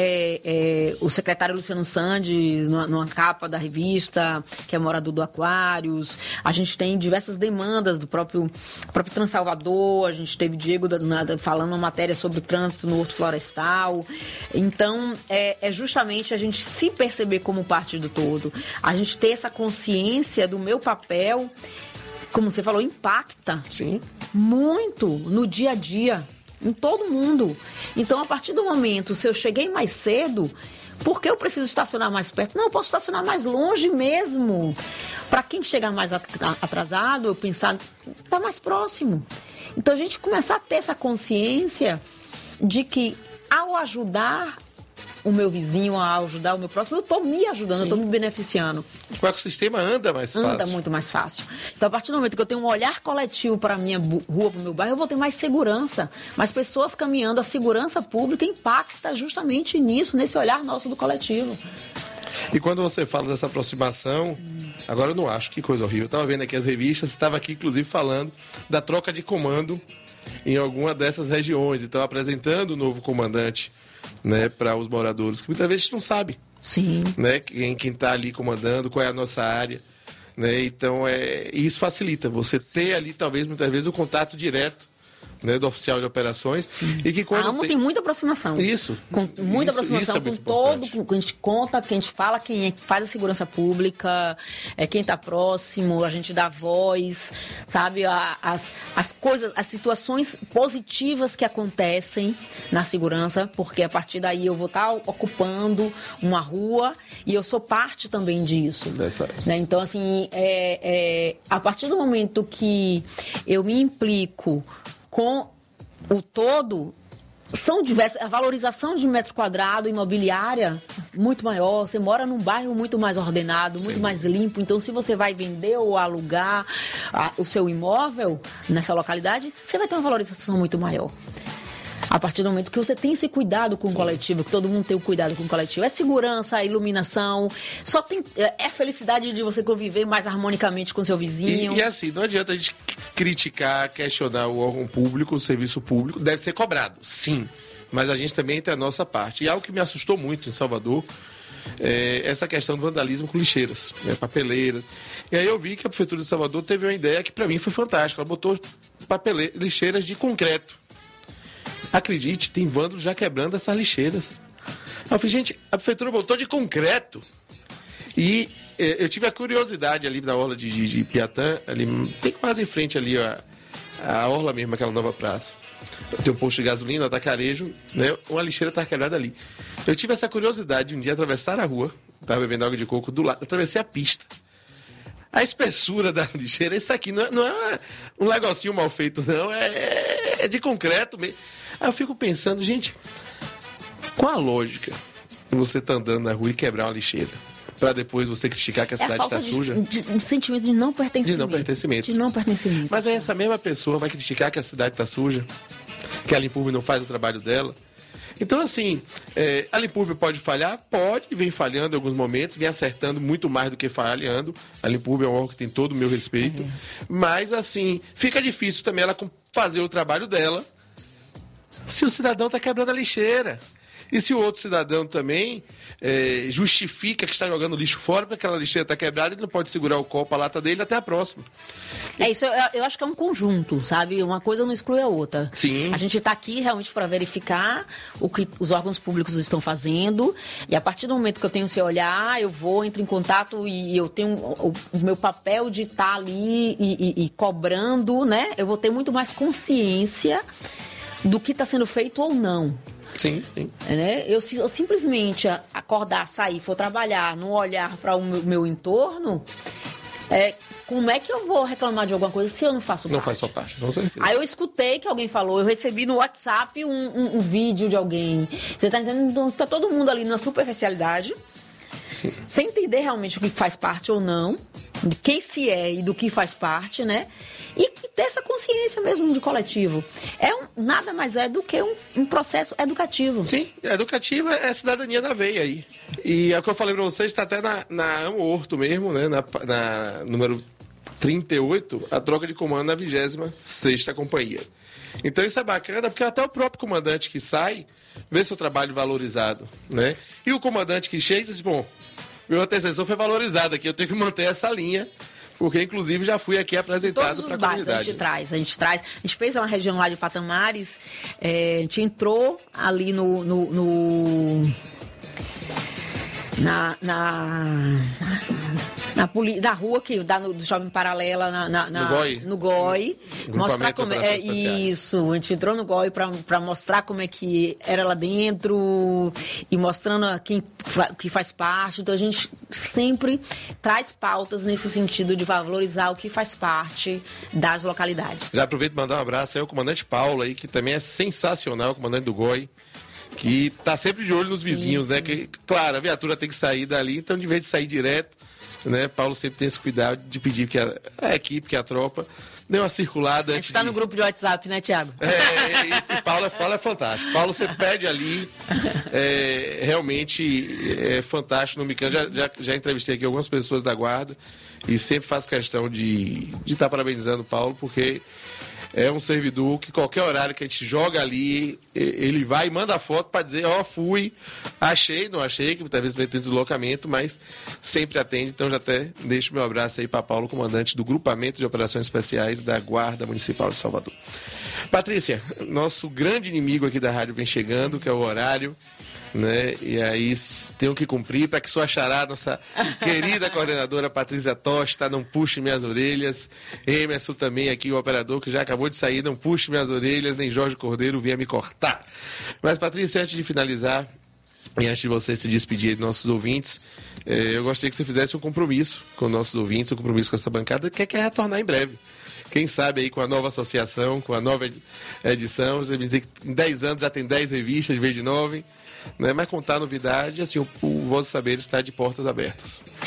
o secretário Luciano Sandes numa capa da revista, que é morador do Aquários. A gente tem diversas demandas do próprio Transalvador. A gente teve Diego falando uma matéria sobre o trânsito no Horto Florestal. Então, é justamente a gente se perceber como parte do todo. A gente ter essa consciência do meu papel, como você falou, impacta. Sim. Muito no dia a dia, em todo mundo. Então, a partir do momento, se eu cheguei mais cedo, por que eu preciso estacionar mais perto? Não, eu posso estacionar mais longe mesmo. Para quem chegar mais atrasado, eu pensar, está mais próximo. Então, a gente começar a ter essa consciência de que, ao ajudar o meu vizinho, ao ajudar o meu próximo, eu estou me ajudando, eu estou me beneficiando. O ecossistema anda mais fácil. Anda muito mais fácil. Então, a partir do momento que eu tenho um olhar coletivo para a minha rua, para o meu bairro, eu vou ter mais segurança. Mais pessoas caminhando. A segurança pública impacta justamente nisso, nesse olhar nosso do coletivo. E quando você fala dessa aproximação, agora eu não acho, que coisa horrível. Eu estava vendo aqui as revistas, estava aqui inclusive falando da troca de comando em alguma dessas regiões. Então, apresentando o novo comandante, né, para os moradores, que muitas vezes a gente não sabe. Sim. Né, quem está ali comandando, qual é a nossa área. Né, então, isso facilita você ter ali, talvez, muitas vezes, o contato direto, né, do oficial de operações. Sim. E que quando a AMO tem muita aproximação. Isso. Com muita aproximação isso é com muito todo, importante. que a gente conta, que a gente fala, quem faz a segurança pública, quem está próximo, a gente dá voz, sabe? As coisas, as situações positivas que acontecem na segurança, porque a partir daí eu vou estar ocupando uma rua e eu sou parte também disso. Né? Então, assim, a partir do momento que eu me implico com o todo, são diversas. A valorização de metro quadrado imobiliária muito maior. Você mora num bairro muito mais ordenado, muito mais limpo. Então, se você vai vender ou alugar o seu imóvel nessa localidade, você vai ter uma valorização muito maior. A partir do momento que você tem esse cuidado com o coletivo, que todo mundo tem o cuidado com o coletivo, é segurança, é iluminação, só tem a felicidade de você conviver mais harmonicamente com seu vizinho. E assim, não adianta a gente criticar, questionar o órgão público, o serviço público, deve ser cobrado, sim, mas a gente também tem a nossa parte. E algo que me assustou muito em Salvador é essa questão do vandalismo com lixeiras, né, papeleiras. E aí eu vi que a Prefeitura de Salvador teve uma ideia que para mim foi fantástica, ela botou lixeiras de concreto. Acredite, tem vândalos já quebrando essas lixeiras. Eu falei, gente, a prefeitura botou de concreto. E eu tive a curiosidade ali na orla de Piatã, ali, tem quase em frente ali a orla mesmo, aquela nova praça. Tem um posto de gasolina, atacarejo, né? Uma lixeira está quebrada ali. Eu tive essa curiosidade de um dia atravessar a rua, estava bebendo água de coco do lado, atravessei a pista. A espessura da lixeira, isso aqui não é um negocinho mal feito, não, é de concreto mesmo. Aí eu fico pensando, gente, qual a lógica de você estar andando na rua e quebrar uma lixeira? Para depois você criticar que a cidade está suja? De sentimento de não pertencimento. De não pertencimento. Mas aí essa mesma pessoa vai criticar que a cidade está suja, que a Limpurbe não faz o trabalho dela. Então, assim, a Limpurbe pode falhar? Pode, vem falhando em alguns momentos, vem acertando muito mais do que falhando. A Limpurbe é um órgão que tem todo o meu respeito. Mas, assim, fica difícil também ela fazer o trabalho dela se o cidadão está quebrando a lixeira. E se o outro cidadão também justifica que está jogando lixo fora porque aquela lixeira está quebrada, ele não pode segurar o copo, a lata dele até a próxima. É isso, eu acho que é um conjunto, sabe? Uma coisa não exclui a outra. Sim. A gente está aqui realmente para verificar o que os órgãos públicos estão fazendo, e a partir do momento que eu tenho esse olhar, eu entro em contato e eu tenho o meu papel de estar ali e cobrando, né? Eu vou ter muito mais consciência do que está sendo feito ou não. Sim, sim. Né? Eu simplesmente acordar, sair, for trabalhar, não olhar para o meu entorno, como é que eu vou reclamar de alguma coisa se eu não faço parte? Não faz sua parte, com certeza. Aí eu escutei que alguém falou, eu recebi no WhatsApp um vídeo de alguém. Você tá entendendo? Então, tá todo mundo ali na superficialidade, sim, sem entender realmente o que faz parte ou não, de quem se é e do que faz parte, né? E ter essa consciência mesmo de coletivo. Nada mais é do que um processo educativo. Sim, educativo é cidadania na veia aí. E é o que eu falei pra vocês, está até na Amo Horto mesmo, né? Na número 38, a troca de comando na 26ª companhia. Então isso é bacana, porque até o próprio comandante que sai vê seu trabalho valorizado, né? E o comandante que chega diz, bom, meu antecessor foi valorizado aqui, eu tenho que manter essa linha, porque inclusive já fui aqui apresentado para a comunidade. A gente fez na região lá de Patamares, a gente entrou ali na rua que dá do Shopping Paralela no GOI, mostrar como isso, a gente entrou no GOI para mostrar como é que era lá dentro e mostrando que faz parte. Então a gente sempre traz pautas nesse sentido de valorizar o que faz parte das localidades. Já aproveito para mandar um abraço aí ao comandante Paulo aí, que também é sensacional, o comandante do GOI, que tá sempre de olho nos vizinhos, sim, né? Que, claro, a viatura tem que sair dali, então de vez de sair direto, né? Paulo sempre tem esse cuidado de pedir que a equipe, que a tropa, dê uma circulada. A gente está no grupo de WhatsApp, né, Thiago? E Paulo é fantástico. Paulo, você pede ali, realmente é fantástico no Mican. Já entrevistei aqui algumas pessoas da guarda e sempre faço questão de estar parabenizando o Paulo, porque é um servidor que qualquer horário que a gente joga ali, ele vai e manda a foto para dizer, fui, achei, não achei, que muitas vezes vai ter deslocamento, mas sempre atende. Então já até deixo meu abraço aí para Paulo, comandante do Grupamento de Operações Especiais da Guarda Municipal de Salvador. Patrícia, nosso grande inimigo aqui da rádio vem chegando, que é o horário, né? E aí tenho que cumprir para que sua xará, nossa querida coordenadora Patrícia Tosta, não puxe minhas orelhas. Emerson também aqui, o operador que já acabou de sair, não puxe minhas orelhas, nem Jorge Cordeiro venha me cortar. Mas Patrícia, antes de finalizar e antes de você se despedir de nossos ouvintes, eu gostaria que você fizesse um compromisso com nossos ouvintes, um compromisso com essa bancada, que quer retornar em breve. Quem sabe aí com a nova associação, com a nova edição, você me dizer que em 10 anos já tem 10 revistas em vez de 9, né? Mas contar novidade, assim, o Voz do Saber está de portas abertas.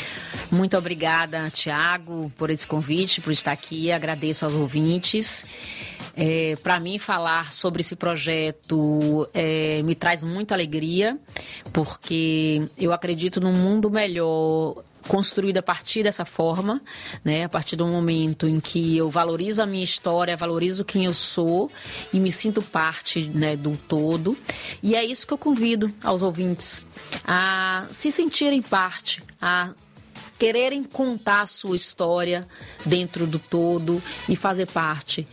Muito obrigada, Tiago, por esse convite, por estar aqui. Agradeço aos ouvintes. Para mim, falar sobre esse projeto me traz muita alegria, porque eu acredito num mundo melhor construído a partir dessa forma, né? A partir do momento em que eu valorizo a minha história, valorizo quem eu sou e me sinto parte, né, do todo. E é isso que eu convido aos ouvintes, a se sentirem parte, a quererem contar a sua história dentro do todo e fazer parte.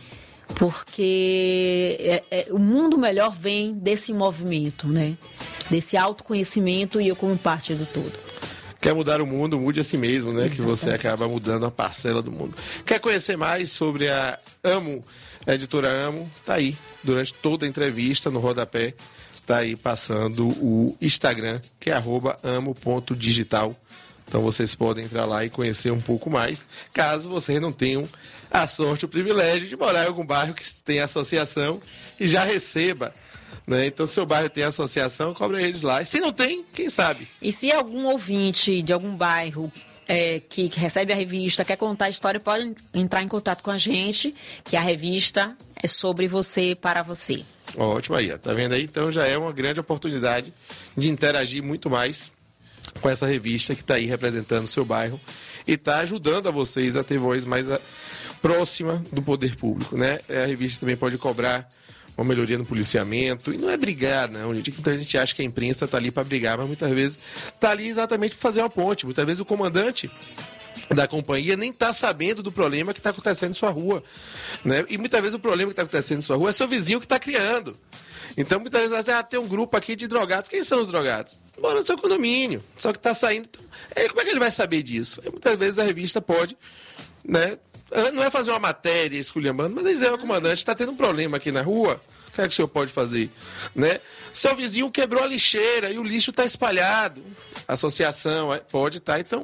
Porque o mundo melhor vem desse movimento, né? Desse autoconhecimento, e eu como parte do todo. Quer mudar o mundo, mude a si mesmo, né? Exatamente. Que você acaba mudando a parcela do mundo. Quer conhecer mais sobre a Amo, a editora Amo? Tá aí, durante toda a entrevista, no rodapé, tá aí passando o Instagram, que é @amo.digital. Então vocês podem entrar lá e conhecer um pouco mais, caso vocês não tenham a sorte, o privilégio de morar em algum bairro que tem associação e já receba, né? Então, se o seu bairro tem associação, cobra eles lá. E se não tem, quem sabe? E se algum ouvinte de algum bairro que recebe a revista quer contar a história, pode entrar em contato com a gente, que a revista é sobre você, para você. Ótimo aí, ó. Tá vendo aí? Então já é uma grande oportunidade de interagir muito mais com essa revista que está aí representando o seu bairro e está ajudando a vocês a ter voz mais próxima do poder público, né? A revista também pode cobrar uma melhoria no policiamento, e não é brigar, não, gente. Muita gente acha que a imprensa está ali para brigar, mas muitas vezes está ali exatamente para fazer uma ponte. Muitas vezes o comandante da companhia nem está sabendo do problema que está acontecendo em sua rua, né? E muitas vezes o problema que está acontecendo em sua rua é seu vizinho que está criando. Então, muitas vezes, tem um grupo aqui de drogados. Quem são os drogados? Moram no seu condomínio, só que está saindo. Então, como é que ele vai saber disso? Muitas vezes a revista pode, né? Não é fazer uma matéria esculhambando, mas dizer, comandante, está tendo um problema aqui na rua, o que é que o senhor pode fazer? Né? Seu vizinho quebrou a lixeira e o lixo está espalhado. Associação pode estar. Então,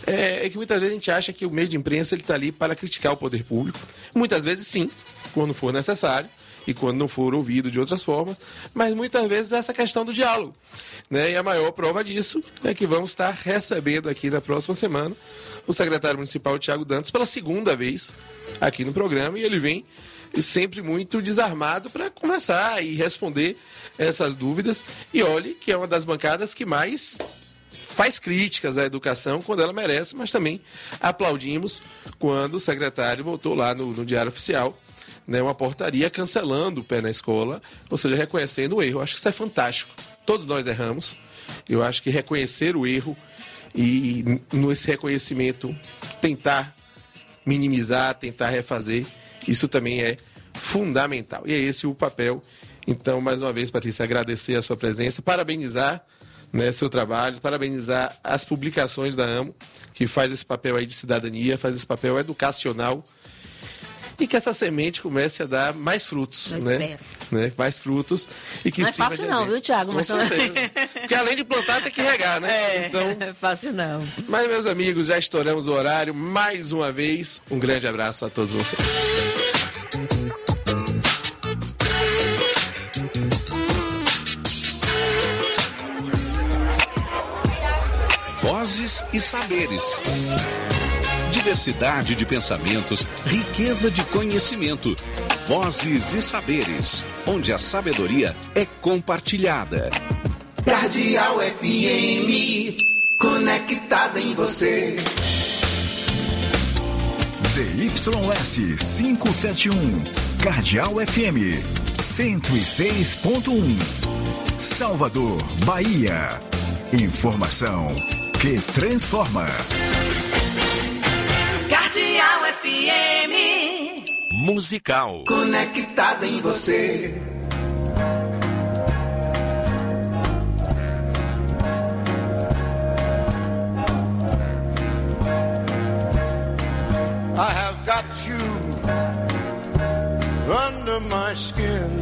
é que muitas vezes a gente acha que o meio de imprensa está ali para criticar o poder público. Muitas vezes sim, quando for necessário e quando não for ouvido de outras formas, mas muitas vezes essa questão do diálogo, né? E a maior prova disso é que vamos estar recebendo aqui na próxima semana o secretário municipal Tiago Dantas pela segunda vez aqui no programa, e ele vem sempre muito desarmado para conversar e responder essas dúvidas. E olhe que é uma das bancadas que mais faz críticas à educação quando ela merece, mas também aplaudimos quando o secretário voltou lá no Diário Oficial, né, uma portaria cancelando o pé na escola, ou seja, reconhecendo o erro. Eu acho que isso é fantástico. Todos nós erramos. Eu acho que reconhecer o erro e nesse reconhecimento tentar minimizar, tentar refazer, isso também é fundamental. E é esse o papel. Então, mais uma vez, Patrícia, agradecer a sua presença, parabenizar, né, seu trabalho, parabenizar as publicações da AMO, que faz esse papel aí de cidadania, faz esse papel educacional, e que essa semente comece a dar mais frutos. Eu né? espero. Né? Mais frutos. E que Não é fácil não, viu, Tiago? Com certeza. Porque além de plantar, tem que regar, né? Então, Não é fácil não. mas, meus amigos, já estouramos o horário. Mais uma vez, um grande abraço a todos vocês. Vozes e saberes. Diversidade de pensamentos, riqueza de conhecimento. Vozes e saberes, onde a sabedoria é compartilhada. Cardeal FM, conectada em você. ZYS 571, Cardeal FM 106.1, Salvador, Bahia. Informação que transforma. Cardeal FM. Musical. Conectada em você. I have got you under my skin.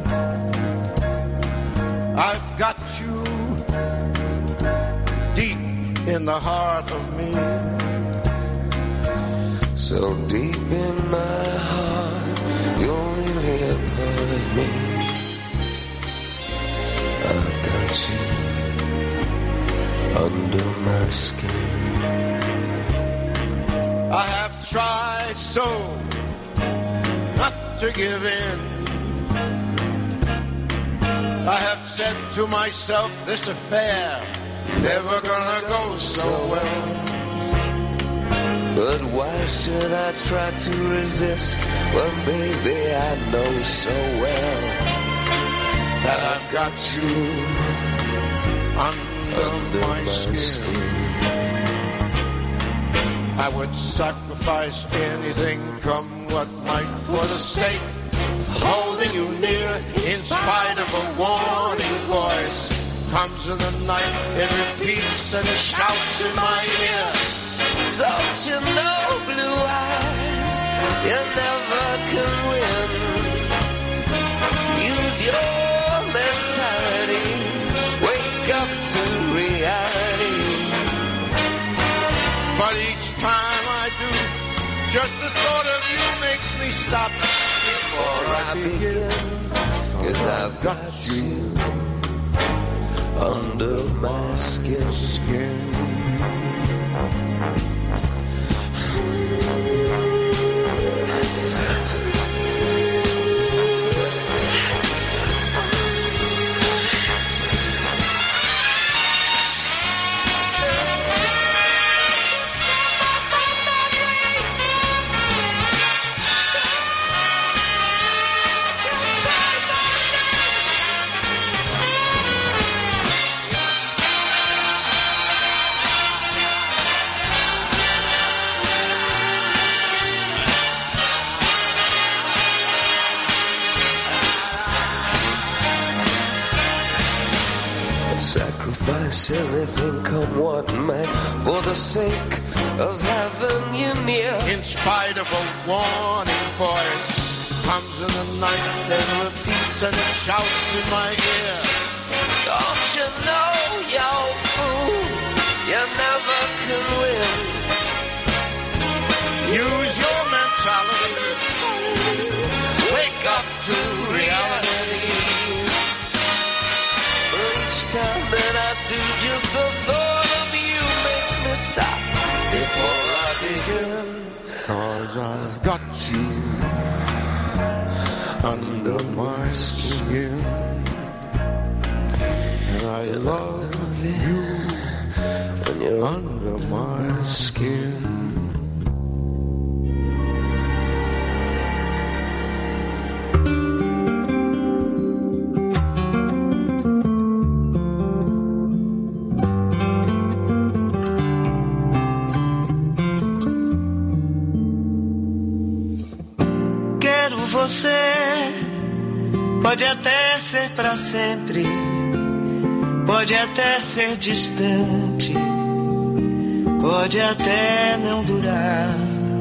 I've got you deep in the heart of me. So deep in my heart, you're really a part of me. I've got you under my skin. I have tried so not to give in. I have said to myself, this affair never gonna go so well. But why should I try to resist when, baby, I know so well that I've got you under my skin. I would sacrifice anything, come what might, for the sake of holding you near, in spite of a warning voice. Comes in the night, it repeats and it shouts in my ear. Don't you know, blue eyes, you never can win. Use your mentality, wake up to reality. But each time I do, just the thought of you makes me stop before I begin. 'Cause I've got you under my skin. Sacrifice anything, come what may, for the sake of having you near. In spite of a warning voice, comes in the night and repeats and it shouts in my ear. Don't you know, you fool, you never can win. Use your mentality, wake up to reality. Each time that I do, just the thought of you makes me stop before I begin. 'Cause I've got you under my skin, and I love you when you're under my skin. Você pode até ser pra sempre, pode até ser distante, pode até não durar.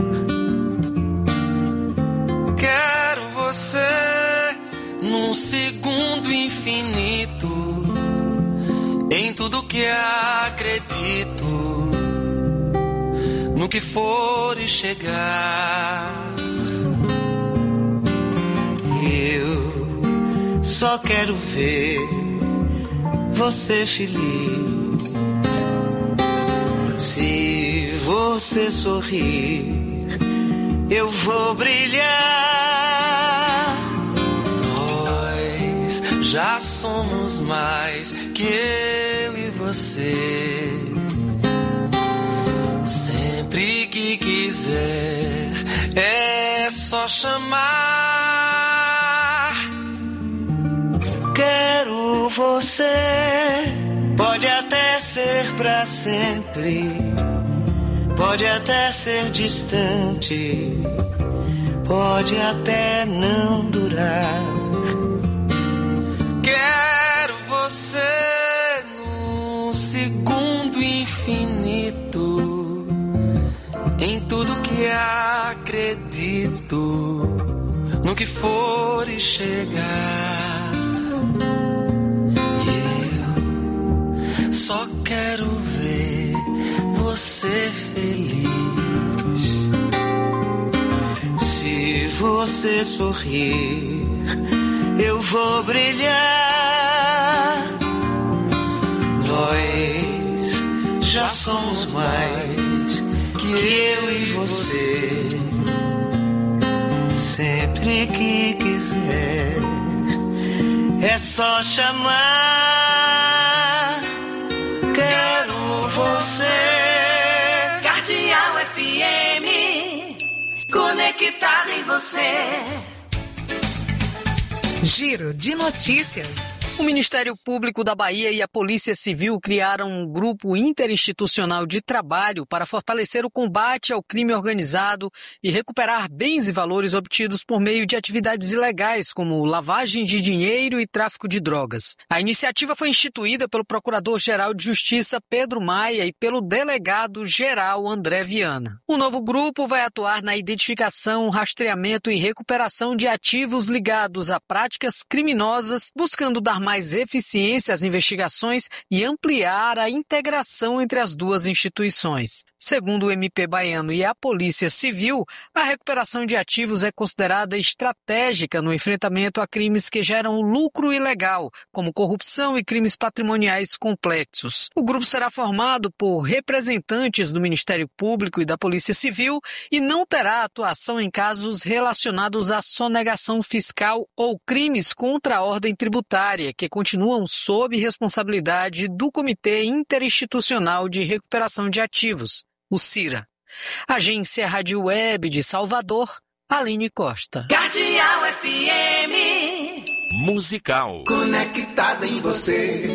Quero você num segundo infinito, em tudo que acredito, no que for e chegar. Eu só quero ver você feliz. Se você sorrir, eu vou brilhar. Nós já somos mais que eu e você. Sempre que quiser, é só chamar. Quero você, pode até ser pra sempre, pode até ser distante, pode até não durar. Quero você num segundo infinito, em tudo que acredito, no que for e chegar. Só quero ver você feliz. Se você sorrir, eu vou brilhar. Nós já somos mais que eu e você, sempre que quiser, é só chamar. Quero você. Cardeal FM, conectado em você. Giro de notícias. O Ministério Público da Bahia e a Polícia Civil criaram um grupo interinstitucional de trabalho para fortalecer o combate ao crime organizado e recuperar bens e valores obtidos por meio de atividades ilegais, como lavagem de dinheiro e tráfico de drogas. A iniciativa foi instituída pelo Procurador-Geral de Justiça Pedro Maia e pelo Delegado-Geral André Viana. O novo grupo vai atuar na identificação, rastreamento e recuperação de ativos ligados a práticas criminosas, buscando dar mais eficiência às investigações e ampliar a integração entre as duas instituições. Segundo o MP baiano e a Polícia Civil, a recuperação de ativos é considerada estratégica no enfrentamento a crimes que geram lucro ilegal, como corrupção e crimes patrimoniais complexos. O grupo será formado por representantes do Ministério Público e da Polícia Civil e não terá atuação em casos relacionados à sonegação fiscal ou crimes contra a ordem tributária, que continuam sob responsabilidade do Comitê Interinstitucional de Recuperação de Ativos, o CIRA. Agência Rádio Web de Salvador, Aline Costa. Cardeal FM Musical. Conectada em você.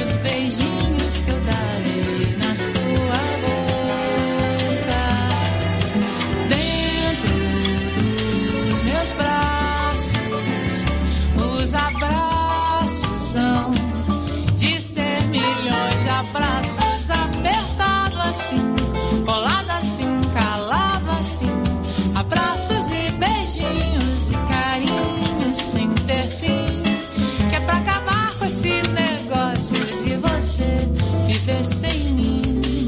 os beijinhos que eu darei na sua boca. Dentro dos meus braços, os abraços são de ser milhões de abraços, apertado assim, colado assim, calado assim, abraços e beijinhos e carinhos sem ter fim, que é pra acabar com esse negócio de você viver sem mim.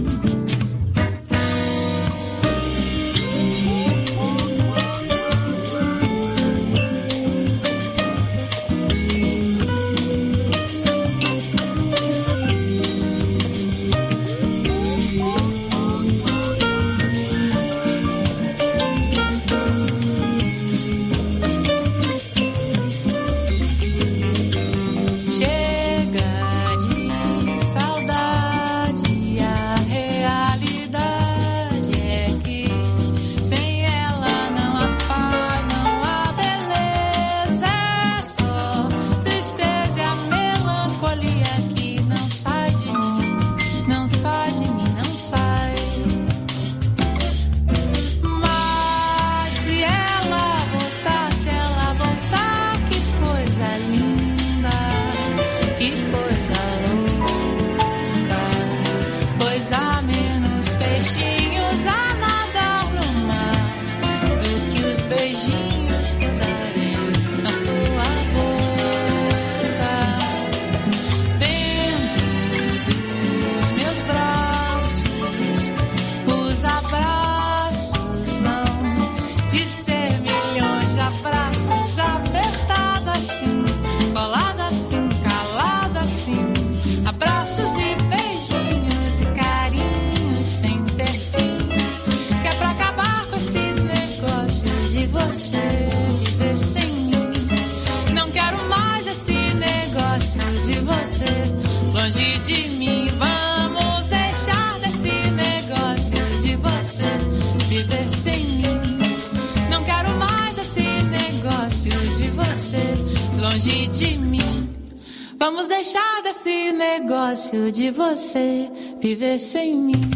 Longe de mim, vamos deixar desse negócio de você viver sem mim. Não quero mais esse negócio de você longe de mim. Vamos deixar desse negócio de você viver sem mim.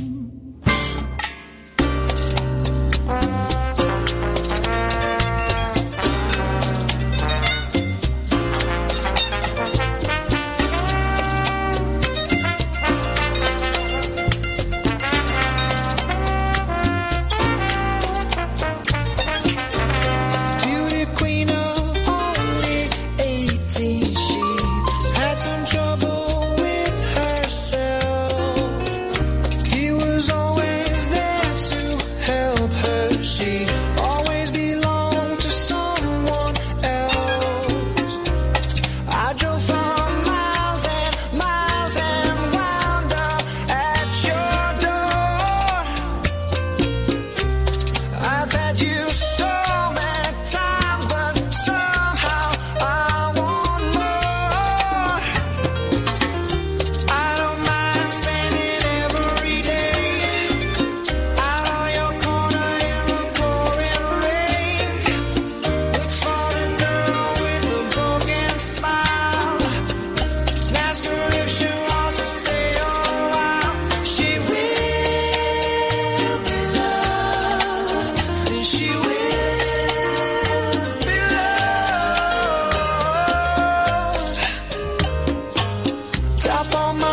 Top on my